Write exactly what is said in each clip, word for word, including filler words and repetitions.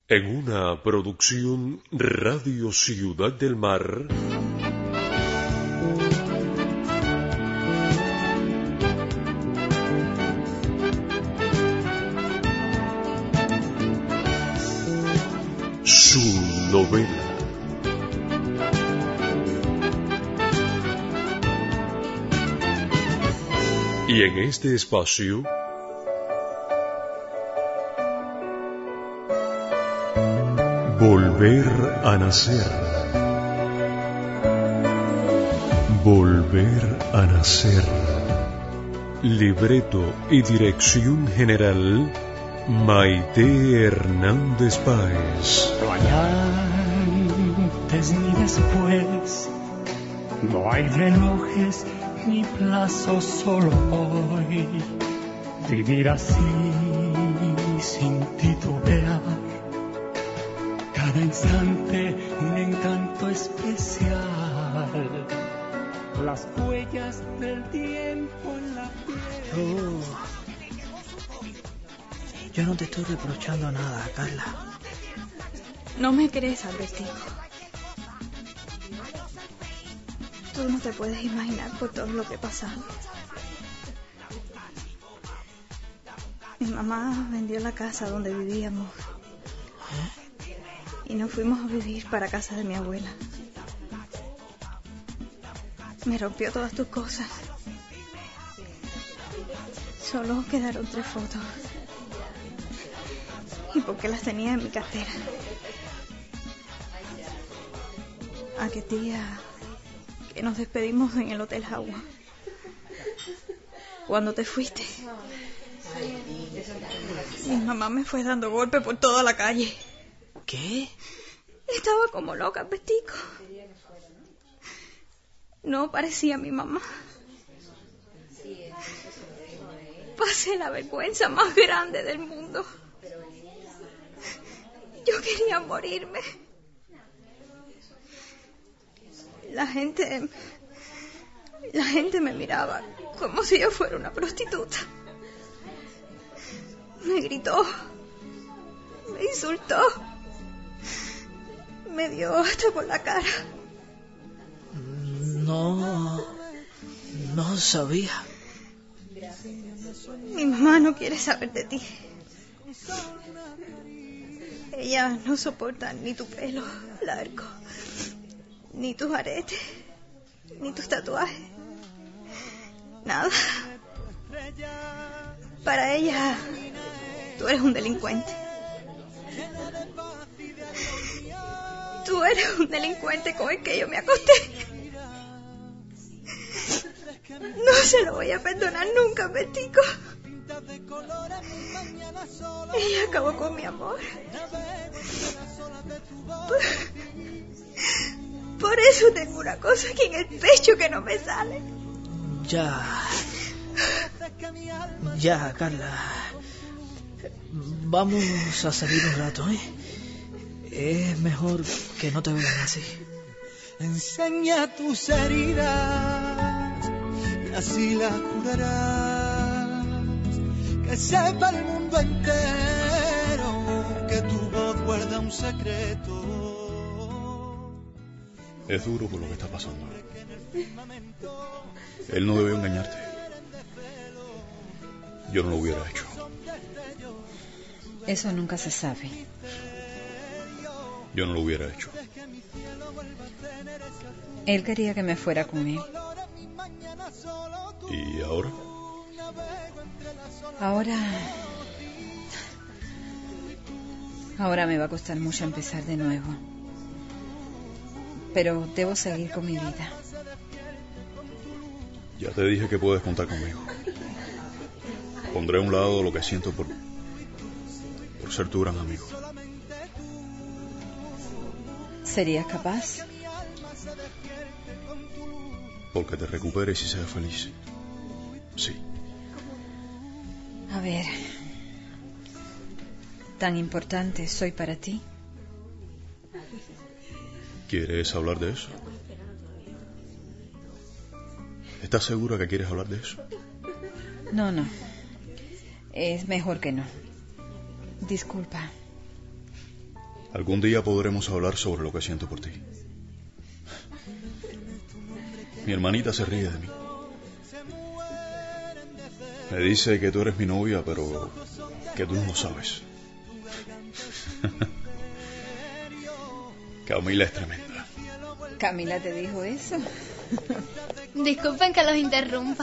En una producción Radio Ciudad del Mar. Su novela. Y en este espacio Volver a nacer. Volver a nacer. Libreto y dirección general Maite Hernández Páez. No hay antes ni después, no hay relojes ni plazos, solo hoy. Vivir así sin titubear, cada instante un encanto especial, las huellas del tiempo en la piel. Yo, yo no te estoy reprochando nada, Carla. No me crees, Albertico. Tú no te puedes imaginar por todo lo que he pasado. Mi mamá vendió la casa donde vivíamos. ¿Eh? Y nos fuimos a vivir para casa de mi abuela. Me rompió todas tus cosas. Solo quedaron tres fotos. ¿Y por qué las tenía en mi cartera? Aquel día que nos despedimos en el Hotel Jagua. Cuando te fuiste, mi mamá me fue dando golpes por toda la calle. ¿Qué? Estaba como loca, Albertico. No parecía mi mamá. Pasé la vergüenza más grande del mundo. Yo quería morirme. La gente... La gente me miraba como si yo fuera una prostituta. Me gritó. Me insultó. Me dio hasta por la cara. No... No sabía. Mi mamá no quiere saber de ti. Ella no soporta ni tu pelo largo, ni tus aretes, ni tus tatuajes. Nada. Para ella, tú eres un delincuente. Tú eres un delincuente con el que yo me acosté. No se lo voy a perdonar nunca, Bertico. Ella acabó con mi amor. Por, por eso tengo una cosa aquí en el pecho que no me sale. Ya... Ya, Carla. Vamos a salir un rato, ¿eh? Es mejor que no te vean así. Enseña tus heridas y así la curarás. Que sepa el mundo entero que tu voz guarda un secreto. Es duro por lo que está pasando. Él no debió engañarte. Yo no lo hubiera hecho. Eso nunca se sabe. Yo no lo hubiera hecho. Él quería que me fuera con él. ¿Y ahora? Ahora... Ahora me va a costar mucho empezar de nuevo. Pero debo seguir con mi vida. Ya te dije que puedes contar conmigo. Pondré a un lado lo que siento por... por ser tu gran amigo. ¿Serías capaz? Porque te recuperes y seas feliz. Sí. A ver... ¿Tan importante soy para ti? ¿Quieres hablar de eso? ¿Estás segura que quieres hablar de eso? No, no. Es mejor que no. Disculpa. Algún día podremos hablar sobre lo que siento por ti. Mi hermanita se ríe de mí. Me dice que tú eres mi novia, pero que tú no lo sabes. Camila es tremenda. ¿Camila te dijo eso? Disculpen que los interrumpa,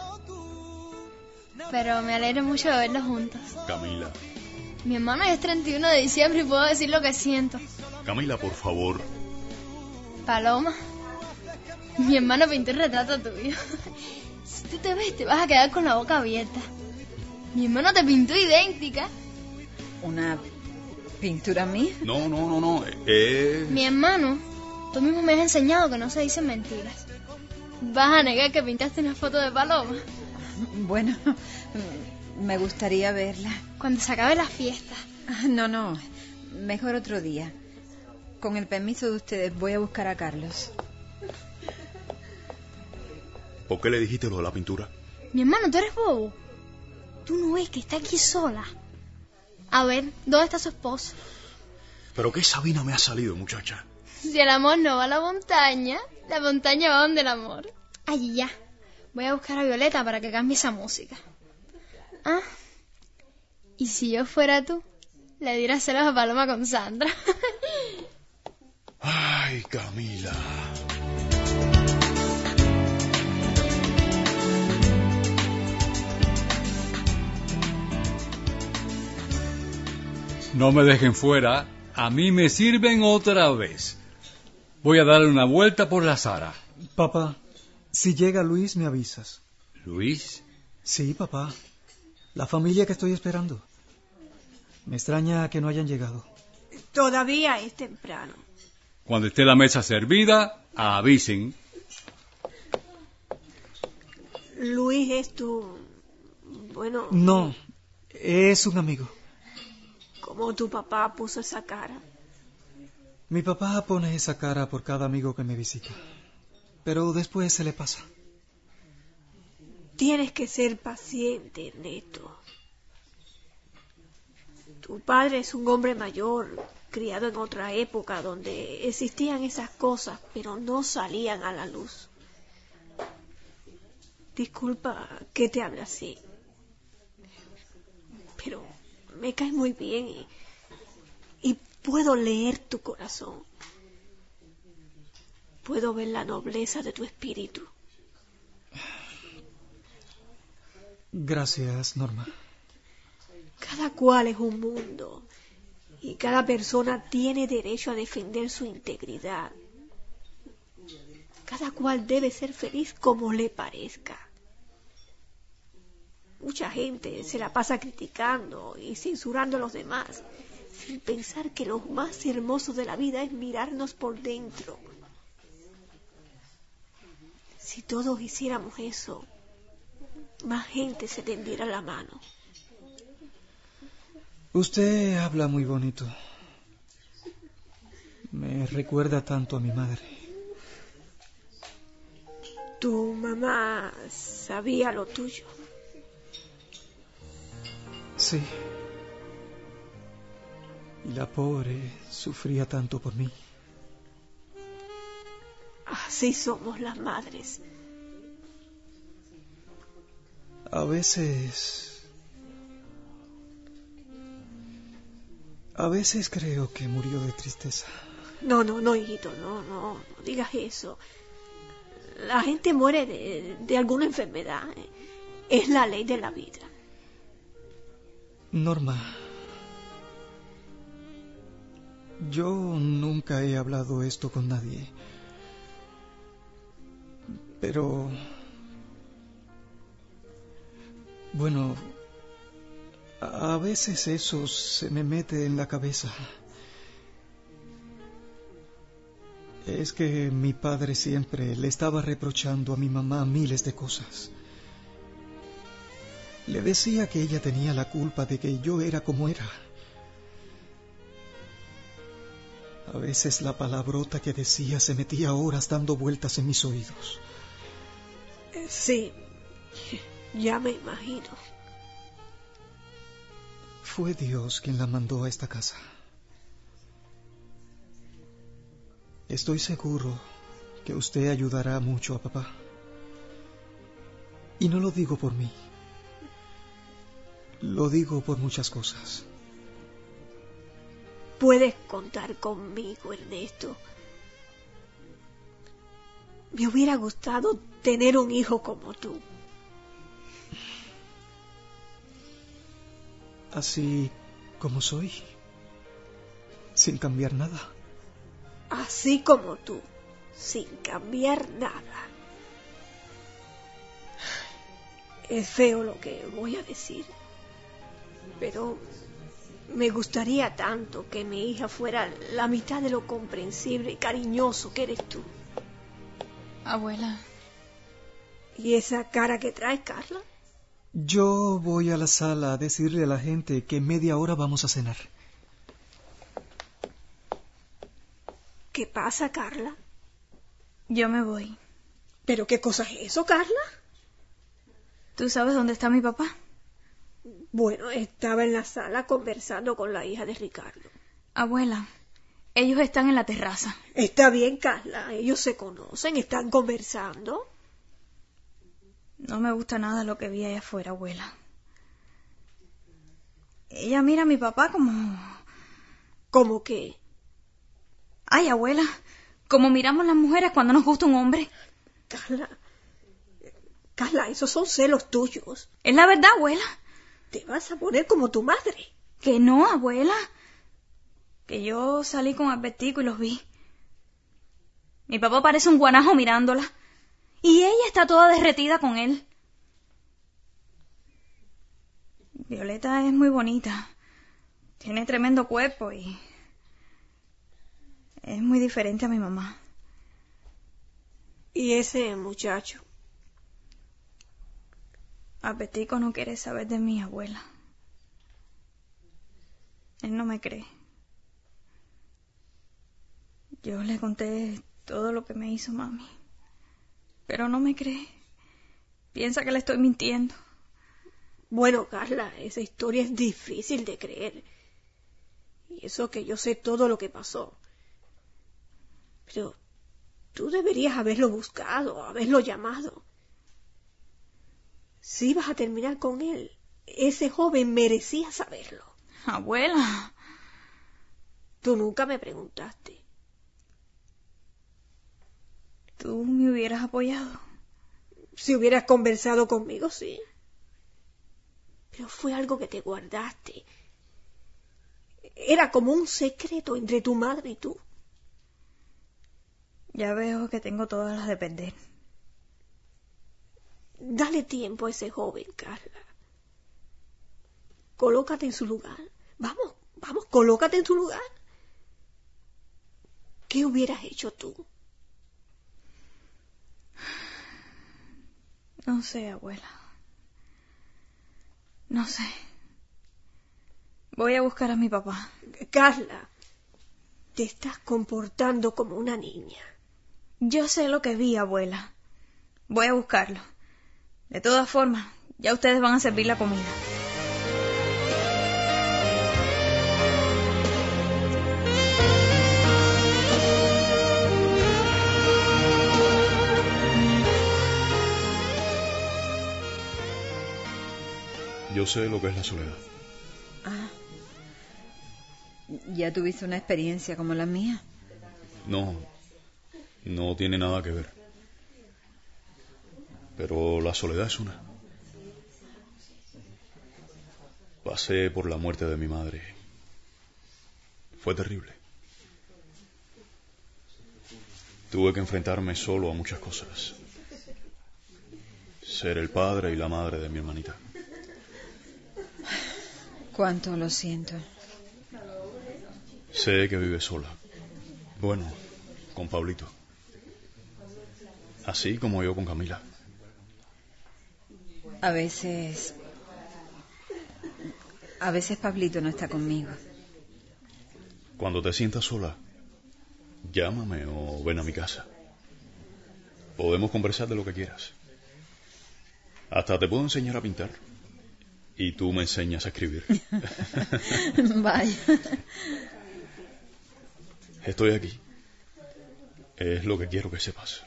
pero me alegro mucho de verlos juntos. Camila. Mi hermano es treinta y uno de diciembre y puedo decir lo que siento. Camila, por favor. Paloma, mi hermano pintó un retrato tuyo. Si tú te ves, te vas a quedar con la boca abierta. Mi hermano te pintó idéntica. ¿Una pintura mía? No, no, no, no. Es... Mi hermano, tú mismo me has enseñado que no se dicen mentiras. ¿Vas a negar que pintaste una foto de Paloma? Bueno, me gustaría verla. Cuando se acabe la fiesta. No, no, mejor otro día. Con el permiso de ustedes, voy a buscar a Carlos. ¿Por qué le dijiste lo de la pintura? Mi hermano, ¿tú eres bobo? ¿Tú no ves que está aquí sola? A ver, ¿dónde está su esposo? ¿Pero qué Sabina me ha salido, muchacha? Si el amor no va a la montaña, la montaña va donde el amor. Allí ya. Voy a buscar a Violeta para que cambie esa música. Ah, y si yo fuera tú, le diera celos a Paloma con Sandra. Ay, Camila. No me dejen fuera, a mí me sirven otra vez. Voy a darle una vuelta por la Sara. Papá, si llega Luis, me avisas. ¿Luis? Sí, papá. La familia que estoy esperando. Me extraña que no hayan llegado. Todavía es temprano. Cuando esté la mesa servida, avisen. Luis es tu... bueno... No, es un amigo. ¿Cómo tu papá puso esa cara? Mi papá pone esa cara por cada amigo que me visita. Pero después se le pasa. Tienes que ser paciente, Neto. Tu padre es un hombre mayor, criado en otra época donde existían esas cosas, pero no salían a la luz. Disculpa que te hable así, pero me caes muy bien y, y puedo leer tu corazón. Puedo ver la nobleza de tu espíritu. Gracias, Norma. Cada cual es un mundo y cada persona tiene derecho a defender su integridad. Cada cual debe ser feliz como le parezca. Mucha gente se la pasa criticando y censurando a los demás, sin pensar que lo más hermoso de la vida es mirarnos por dentro. Si todos hiciéramos eso, más gente se tendiera la mano. Usted habla muy bonito. Me recuerda tanto a mi madre. Tu mamá sabía lo tuyo. Sí. Y la pobre sufría tanto por mí. Así somos las madres. A veces... A veces creo que murió de tristeza. No, no, no, hijito, no, no, no digas eso. La gente muere de, de alguna enfermedad. Es la ley de la vida. Norma, yo nunca he hablado esto con nadie. Pero... Bueno, a veces eso se me mete en la cabeza. Es que mi padre siempre le estaba reprochando a mi mamá miles de cosas. Le decía que ella tenía la culpa de que yo era como era. A veces la palabrota que decía se metía horas dando vueltas en mis oídos. Sí, ya me imagino. Fue Dios quien la mandó a esta casa. Estoy seguro que usted ayudará mucho a papá. Y no lo digo por mí. Lo digo por muchas cosas. Puedes contar conmigo, Ernesto. Me hubiera gustado tener un hijo como tú. Así como soy, sin cambiar nada. Así como tú, sin cambiar nada. Es feo lo que voy a decir, pero me gustaría tanto que mi hija fuera la mitad de lo comprensible y cariñoso que eres tú. Abuela. ¿Y esa cara que traes, Carla? Yo voy a la sala a decirle a la gente que en media hora vamos a cenar. ¿Qué pasa, Carla? Yo me voy. ¿Pero qué cosa es eso, Carla? ¿Tú sabes dónde está mi papá? Bueno, estaba en la sala conversando con la hija de Ricardo. Abuela, ellos están en la terraza. Está bien, Carla. Ellos se conocen, están conversando. No me gusta nada lo que vi allá afuera, abuela. Ella mira a mi papá como... ¿Cómo qué? Ay, abuela, como miramos las mujeres cuando nos gusta un hombre. Carla, Carla, esos son celos tuyos. Es la verdad, abuela. Te vas a poner como tu madre. Que no, abuela. Que yo salí con Albertico y los vi. Mi papá parece un guanajo mirándola. Y ella está toda derretida con él. Violeta es muy bonita. Tiene tremendo cuerpo y... es muy diferente a mi mamá. ¿Y ese muchacho? Albertico no quiere saber de mí, abuela. Él no me cree. Yo le conté todo lo que me hizo mami. Pero no me cree. Piensa que le estoy mintiendo. Bueno, Carla, esa historia es difícil de creer. Y eso que yo sé todo lo que pasó. Pero tú deberías haberlo buscado, haberlo llamado. Si ibas a terminar con él, ese joven merecía saberlo. Abuela. Tú nunca me preguntaste. ¿Tú me hubieras apoyado? Si hubieras conversado conmigo, sí. Pero fue algo que te guardaste. Era como un secreto entre tu madre y tú. Ya veo que tengo todas las de perder. Dale tiempo a ese joven, Carla. Colócate en su lugar. Vamos, vamos, colócate en tu lugar. ¿Qué hubieras hecho tú? No sé, abuela. No sé. Voy a buscar a mi papá. Carla, te estás comportando como una niña. Yo sé lo que vi, abuela. Voy a buscarlo. De todas formas, ya ustedes van a servir la comida. Yo sé lo que es la soledad. Ah. ¿Ya tuviste una experiencia como la mía? No, no tiene nada que ver. Pero la soledad es una. Pasé por la muerte de mi madre. Fue terrible. Tuve que enfrentarme solo a muchas cosas. Ser el padre y la madre de mi hermanita. Cuánto lo siento. Sé que vive sola. Bueno, con Pablito. Así como yo con Camila. A veces... A veces Pablito no está conmigo. Cuando te sientas sola, llámame o ven a mi casa. Podemos conversar de lo que quieras. Hasta te puedo enseñar a pintar. Y tú me enseñas a escribir. Vaya. Estoy aquí. Es lo que quiero que sepas.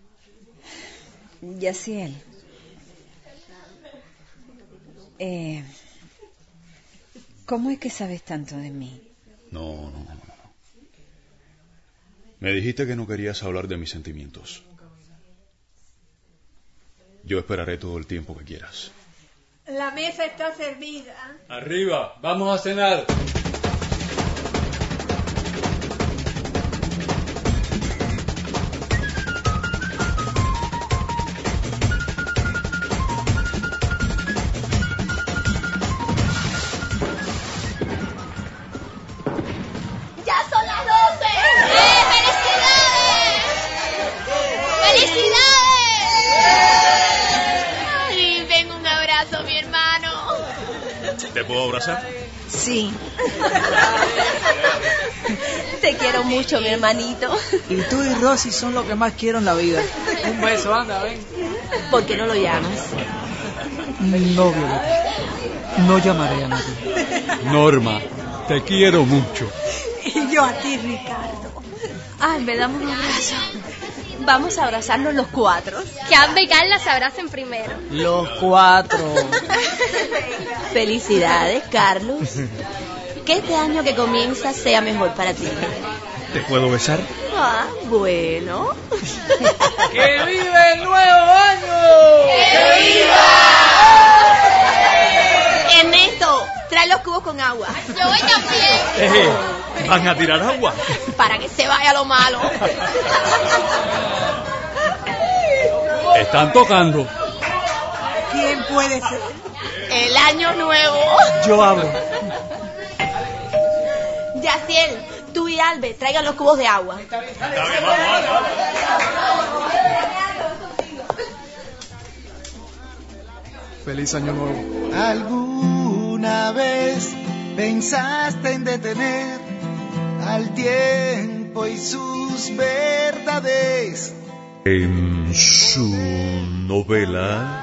Yaciel. Eh, ¿Cómo es que sabes tanto de mí? No, no, no, no. Me dijiste que no querías hablar de mis sentimientos. Yo esperaré todo el tiempo que quieras. La mesa está servida. Arriba, vamos a cenar. ¿Te puedo abrazar? Sí. Te quiero mucho, mi hermanito. Y tú y Rosy son lo que más quiero en la vida. Un beso, anda, ven. ¿Por qué no lo llamas? No, Violeta. No llamaré a nadie. Norma, te quiero mucho. Y yo a ti, Ricardo. Ay, me damos un abrazo. Vamos a abrazarnos los cuatro. Que Amba y Carla se abracen primero. Los cuatro. Felicidades, Carlos. Que este año que comienza sea mejor para ti. ¿Te puedo besar? Ah, bueno. ¡Que viva el nuevo año! ¡Que viva! Ernesto, trae los cubos con agua. Yo voy también. Eh, ¿van a tirar agua? Para que se vaya lo malo. Están tocando. ¿Quién puede ser? El año nuevo. Yo abro. Yaciel, tú y Albe, traigan los cubos de agua. Está bien, vamos, vamos. Feliz año nuevo. ¿Alguna vez pensaste en detener al tiempo y sus verdades? En su novela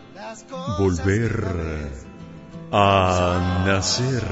Volver a Nacer,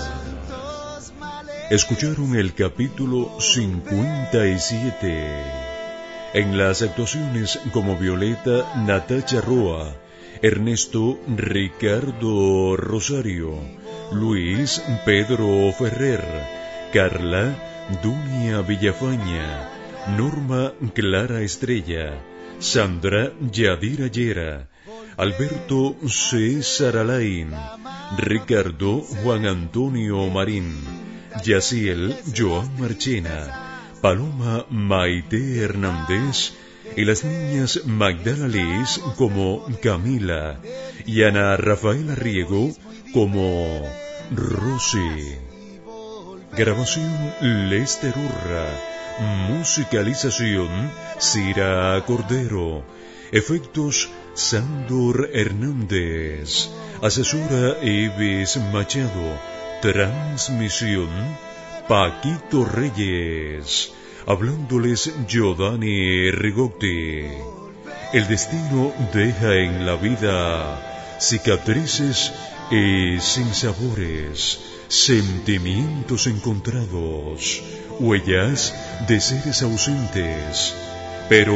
escucharon el capítulo cincuenta y siete. En las actuaciones como Violeta, Natacha Roa, Ernesto, Ricardo Rosario, Luis, Pedro Ferrer, Carla, Dunia Villafaña, Norma, Clara Estrella, Sandra, Yadira Llera, Alberto, César Alain, Ricardo, Juan Antonio Marín, Yaciel, Joan Marchena, Paloma, Maite Hernández, y las niñas Magdala Liz como Camila y Ana Rafaela Riego como Rosy. Grabación Lester Urra. Musicalización Cira Cordero. Efectos Sándor Hernández. Asesora Eves Machado. Transmisión Paquito Reyes. Hablándoles Giovanni Rigotti. El destino deja en la vida cicatrices y sinsabores, sentimientos encontrados, huellas de seres ausentes. Pero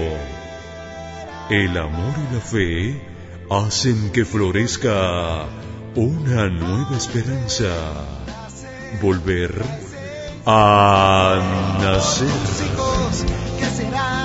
el amor y la fe hacen que florezca una nueva esperanza. Volver a nacer. ¿Qué será?